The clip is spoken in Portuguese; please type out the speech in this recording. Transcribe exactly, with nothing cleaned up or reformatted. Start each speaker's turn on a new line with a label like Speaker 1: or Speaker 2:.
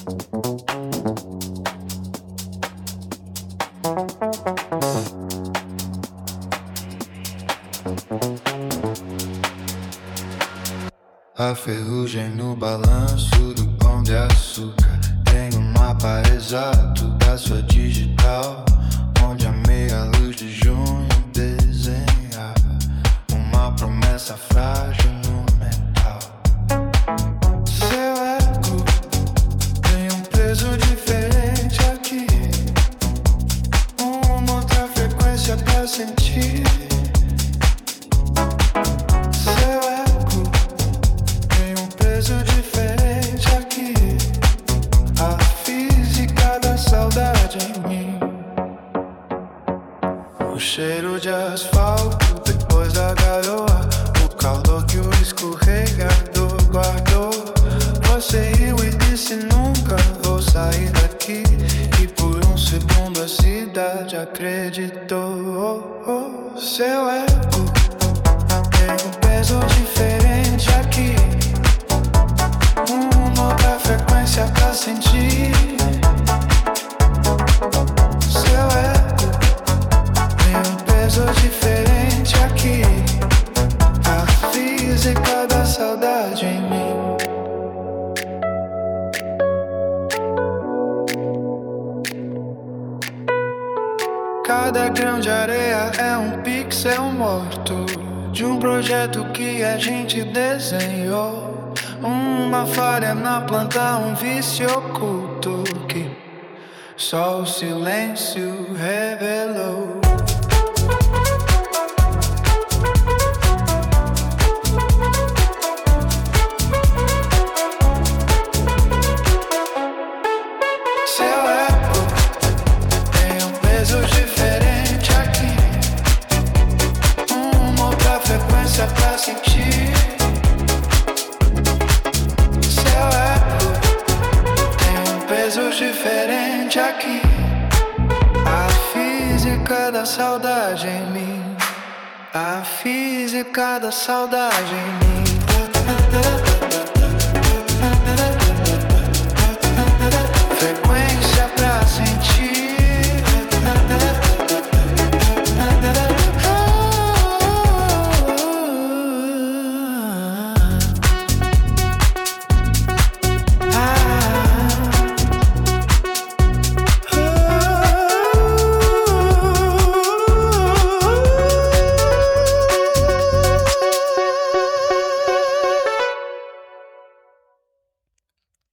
Speaker 1: A ferrugem no balanço do pão de açúcar. Tem um mapa exato da sua digital, onde a meia luz de junho desenha uma promessa frágil no metal. Seu eco tem um peso diferente aqui, uma outra frequência pra sentir. Diferente aqui, a física da saudade em mim. O cheiro de asfalto depois da garoa, o calor que o escorregador guardou. Você riu e disse nunca vou sair daqui, e por um segundo a cidade acreditou. Seu eco tem um peso diferente aqui, uma outra frequência pra sentir. Seu eco tem um peso diferente aqui, a física da saudade em mim. Cada grão de areia é um pixel morto de um projeto que a gente desenhou. Uma falha na planta, um vício oculto que só o silêncio revelou. Seu eco tem um peso diferente aqui, uma outra frequência pra sentir. Peso diferente aqui, a física da saudade em mim, a física da saudade em mim.